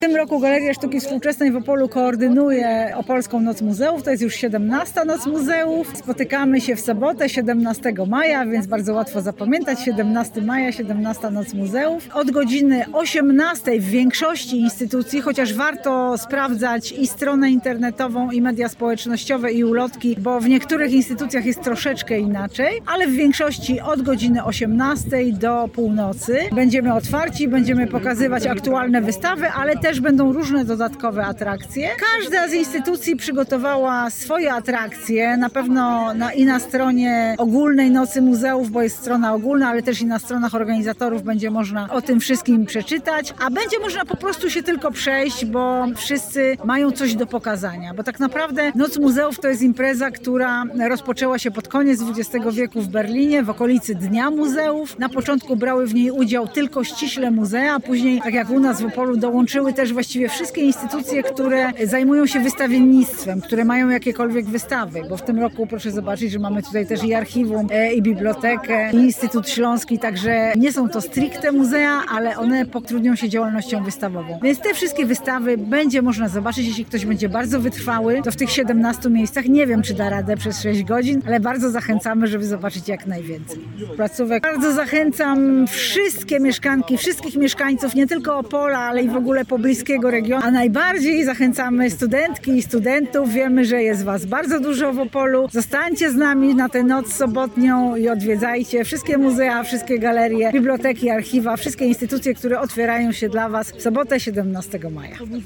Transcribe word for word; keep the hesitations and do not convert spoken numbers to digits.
W tym roku Galeria Sztuki Współczesnej w Opolu koordynuje Opolską Noc Muzeów. To jest już siedemnasta Noc Muzeów. Spotykamy się w sobotę, siedemnastego maja, więc bardzo łatwo zapamiętać. siedemnastego maja, siedemnasta Noc Muzeów. Od godziny osiemnastej w większości instytucji, chociaż warto sprawdzać i stronę internetową, i media społecznościowe, i ulotki, bo w niektórych instytucjach jest troszeczkę inaczej, ale w większości od godziny osiemnastej do północy będziemy otwarci, będziemy pokazywać aktualne wystawy, ale też będą różne dodatkowe atrakcje. Każda z instytucji przygotowała swoje atrakcje, na pewno na, i na stronie ogólnej Nocy Muzeów, bo jest strona ogólna, ale też i na stronach organizatorów będzie można o tym wszystkim przeczytać, a będzie można po prostu się tylko przejść, bo wszyscy mają coś do pokazania, bo tak naprawdę Noc Muzeów to jest impreza, która rozpoczęła się pod koniec dwudziestego wieku w Berlinie, w okolicy Dnia Muzeów. Na początku brały w niej udział tylko ściśle muzea, a później, tak jak u nas w Opolu, dołączyły też właściwie wszystkie instytucje, które zajmują się wystawiennictwem, które mają jakiekolwiek wystawy, bo w tym roku proszę zobaczyć, że mamy tutaj też i archiwum, i bibliotekę, i Instytut Śląski, także nie są to stricte muzea, ale one potrudnią się działalnością wystawową. Więc te wszystkie wystawy będzie można zobaczyć, jeśli ktoś będzie bardzo wytrwały, to w tych siedemnastu miejscach, nie wiem czy da radę przez sześć godzin, ale bardzo zachęcamy, żeby zobaczyć jak najwięcej placówek. Bardzo zachęcam wszystkie mieszkanki, wszystkich mieszkańców, nie tylko Opola, ale i w ogóle pobliskiego regionu, a najbardziej zachęcamy studentki i studentów. Wiemy, że jest was bardzo dużo w Opolu. Zostańcie z nami na tę noc sobotnią i odwiedzajcie wszystkie muzea, wszystkie galerie, biblioteki, archiwa, wszystkie instytucje, które otwierają się dla was w sobotę siedemnastego maja.